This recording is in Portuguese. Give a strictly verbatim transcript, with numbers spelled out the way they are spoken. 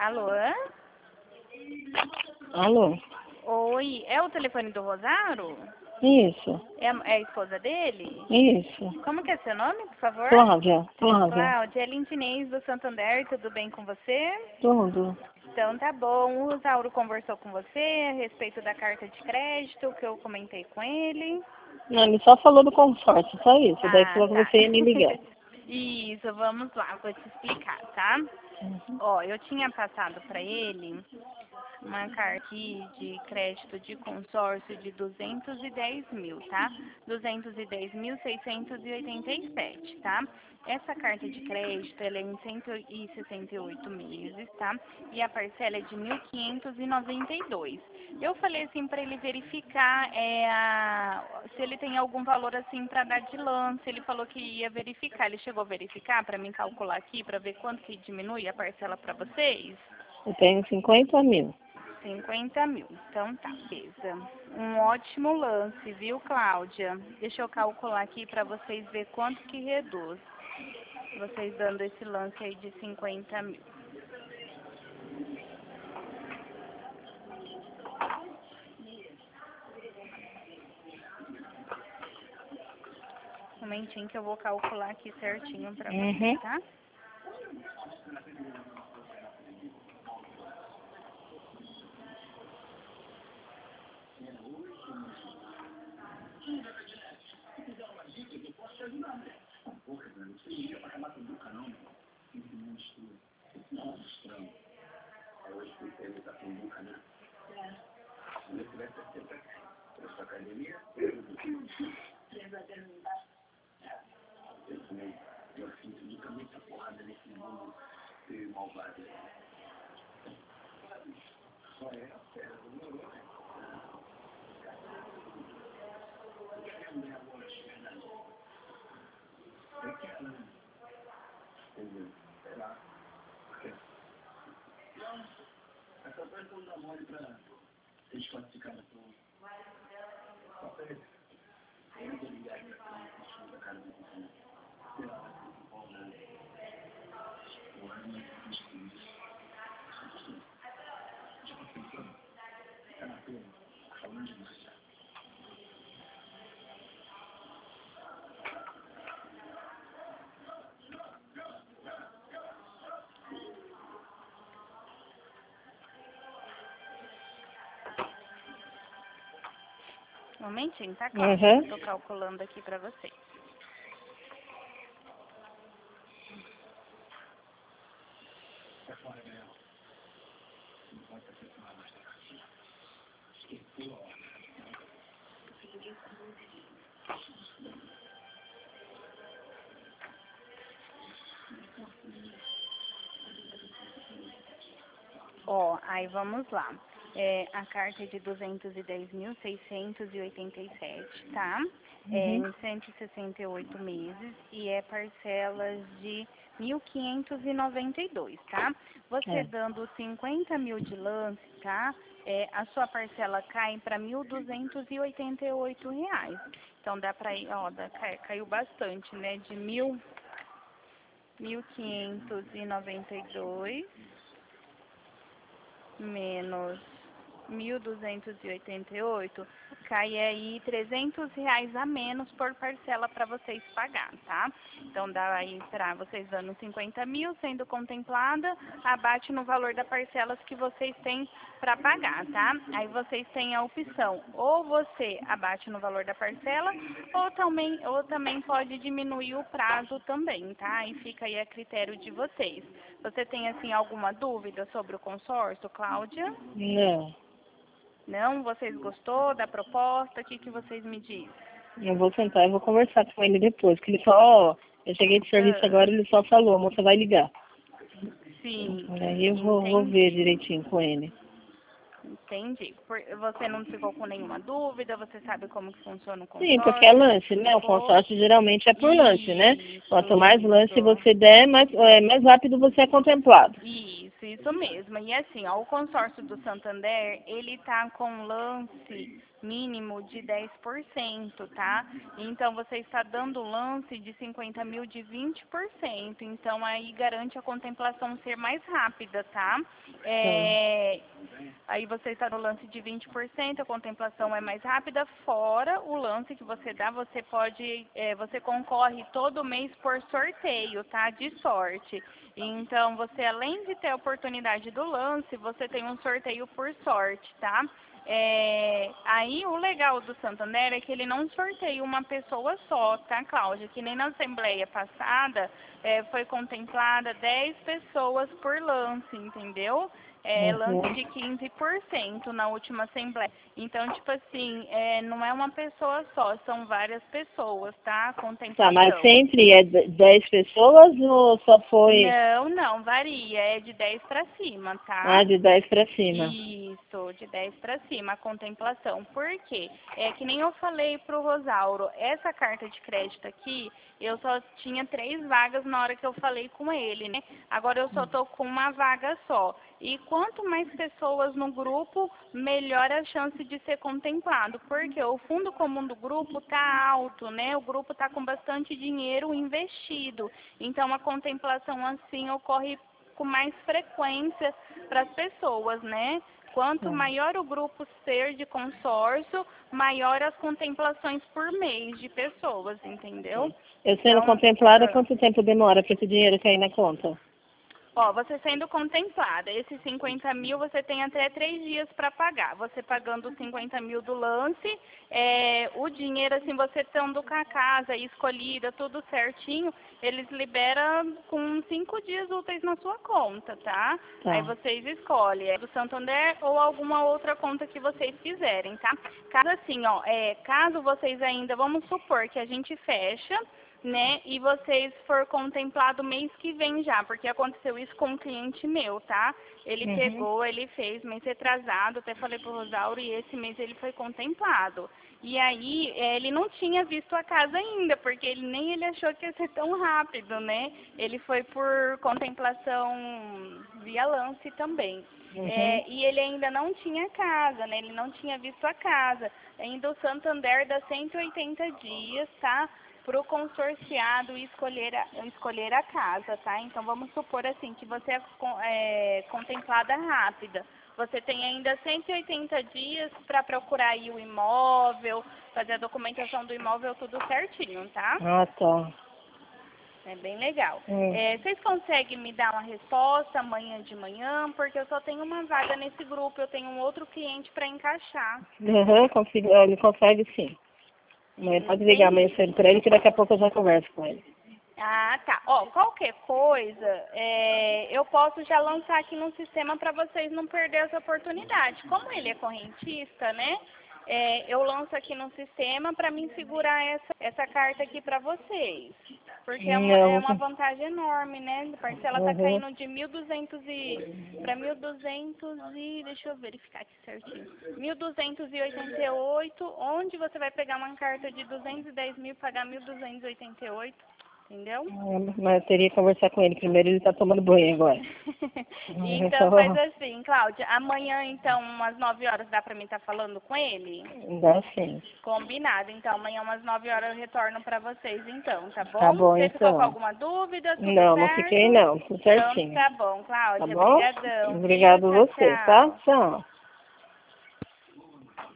Alô? Alô? Oi, é o telefone do Rosário? Isso, É a, é a esposa dele? isso. Como que é seu nome, por favor? Flávia, Flávia. Cláudia, é Lindinês do Santander, tudo bem com você? Tudo. Então tá bom, o Rosário conversou com você a respeito da carta de crédito que eu comentei com ele. Não, ele só falou do consórcio, só isso. Daí Ah, falou que tá. você ia me ligar. Isso, vamos lá, vou te explicar, tá? Uhum. Ó, eu tinha passado para ele uma carta aqui de crédito de consórcio de duzentos e dez mil, tá? duzentos e dez mil, seiscentos e oitenta e sete, tá? Essa carta de crédito, ela é em cento e sessenta e oito meses, tá? E a parcela é de mil quinhentos e noventa e dois. Eu falei assim para ele verificar é, a, se ele tem algum valor assim para dar de lance. Ele falou que ia verificar. Ele chegou a verificar para mim calcular aqui para ver quanto que diminui a parcela para vocês? Eu tenho cinquenta mil. cinquenta mil. Então tá, beleza. Um ótimo lance, viu, Cláudia? Deixa eu calcular aqui para vocês ver quanto que reduz. Vocês dando esse lance aí de cinquenta mil. Um momentinho que eu vou calcular aqui certinho para Uhum. vocês, tá? Um momentinho, tá, Cláudia? Uhum. Eu tô calculando aqui para vocês. Ó, aí vamos lá. É, a carta é de duzentos e dez mil, seiscentos e oitenta e sete, tá? É Uhum. em cento e sessenta e oito meses e é parcelas de mil quinhentos e noventa e dois, tá? Você É. dando cinquenta mil de lance, tá? É, a sua parcela cai para mil duzentos e oitenta e oito reais. Então dá para ir, ó, dá, cai, caiu bastante, né? De mil, mil quinhentos e noventa e dois menos mil duzentos e oitenta e oito, cai aí trezentos reais a menos por parcela para vocês pagar, tá? Então dá aí para vocês dando cinquenta mil sendo contemplada, abate no valor das parcelas que vocês têm para pagar, tá? Aí vocês têm a opção, ou você abate no valor da parcela, ou também, ou também pode diminuir o prazo também, tá? E fica aí a critério de vocês. Você tem, assim, alguma dúvida sobre o consórcio, Cláudia? Não. Não? Vocês gostou da proposta? O que, que vocês me dizem? Eu vou sentar e vou conversar com ele depois. Que ele só, ó, eu cheguei de serviço Ah, agora, ele só falou, a moça vai ligar. sim, Daí eu vou, vou ver entendi. direitinho com ele. Entendi. Por- Você não ficou com nenhuma dúvida? Você sabe como que funciona o Sim, porque é consórcio? Ele lance, né? O explicou? consórcio geralmente é por lance, né? Isso, Quanto mais lance isso. você der, mais, é, mais rápido você é contemplado. Isso, isso mesmo. E assim, ó, o consórcio do Santander, ele tá com lance mínimo de dez por cento, tá? Então, você está dando lance de cinquenta mil de vinte por cento. Então, aí garante a contemplação ser mais rápida, tá? É, aí você está no lance de vinte por cento, a contemplação é mais rápida, fora o lance que você dá, você pode, é, você concorre todo mês por sorteio, tá? De sorte. Então, você além de ter a oportunidade do lance, você tem um sorteio por sorte, tá? É, aí o legal do Santander é que ele não sorteia uma pessoa só, tá, Cláudia? Que nem na assembleia passada é, foi contemplada dez pessoas por lance, entendeu? É, lance Uhum. de quinze por cento na última assembleia. Então, tipo assim, é, não é uma pessoa só, são várias pessoas, tá? Tá, mas Contemplação. sempre é de- dez pessoas ou só foi Não, não, varia, é de dez para cima, tá? ah, de dez pra cima? Isso, de dez para cima, a contemplação. Por quê? É que nem eu falei pro Rosauro, essa carta de crédito aqui, eu só tinha três vagas na hora que eu falei com ele, né? Agora eu só tô com uma vaga só. E quanto mais pessoas no grupo, melhor a chance de ser contemplado. Porque o fundo comum do grupo tá alto, né? O grupo tá com bastante dinheiro investido. Então a contemplação assim ocorre com mais frequência para as pessoas, né? Quanto Tá. maior o grupo ser de consórcio, maior as contemplações por mês de pessoas, entendeu? Eu sendo Então, contemplada, ah, quanto tempo demora para esse dinheiro cair na conta? ó, você sendo contemplada, esses cinquenta mil você tem até três dias para pagar. Você pagando os cinquenta mil do lance, é, o dinheiro, assim, você estando com a casa escolhida, tudo certinho, eles liberam com cinco dias úteis na sua conta, tá? Aí Tá. vocês escolhem, é do Santander ou alguma outra conta que vocês quiserem, tá? Caso assim, ó, é, caso vocês ainda, vamos supor que a gente fecha, né? E vocês for contemplado mês que vem já, porque aconteceu isso com um cliente meu, tá? Ele Uhum. pegou, ele fez mês retrasado, até falei pro Rosauro, e esse mês ele foi contemplado. E aí, eh, ele não tinha visto a casa ainda, porque ele nem ele achou que ia ser tão rápido, né? Ele foi por contemplação via lance também. Uhum. É, e ele ainda não tinha casa, né? Ele não tinha visto a casa. Ainda o Santander dá cento e oitenta dias, tá? Para o consorciado escolher a, escolher a casa, tá? Então, vamos supor assim, que você é, con- é contemplada rápida. Você tem ainda cento e oitenta dias para procurar aí o imóvel, fazer a documentação do imóvel tudo certinho, tá? Ah, tá. É bem legal. Hum. É, vocês conseguem me dar uma resposta amanhã de manhã? Porque eu só tenho uma vaga nesse grupo, eu tenho um outro cliente para encaixar. Uhum, consigo, ele consegue sim. Amanhã pode ligar amanhã Entendi. cedo pra ele que daqui a pouco eu já converso com ele. Ah, tá. Ó, qualquer coisa, é, eu posso já lançar aqui no sistema para vocês não perderem essa oportunidade. Como ele é correntista, né? É, eu lanço aqui no sistema para mim segurar essa, essa carta aqui para vocês. Porque é uma, é Não. uma vantagem enorme, né? A parcela tá Uhum. caindo de mil e duzentos e para mil e duzentos e deixa eu verificar aqui certinho. mil duzentos e oitenta e oito, onde você vai pegar uma carta de duzentos e dez mil e pagar mil duzentos e oitenta e oito, entendeu? Mas eu teria que conversar com ele primeiro, ele tá tomando banho agora. Então faz assim, Cláudia, amanhã então umas nove horas dá pra mim estar falando com ele? Dá sim. Combinado, então amanhã umas nove horas eu retorno pra vocês então, tá Tá bom? bom Você ficou com então. alguma dúvida? Tudo Não, não fiquei certo? não. Tudo Então certinho. tá bom, Tá Cláudia, bom? brigadão, viu? Obrigado Tchau, você, tá? tchau. Tchau.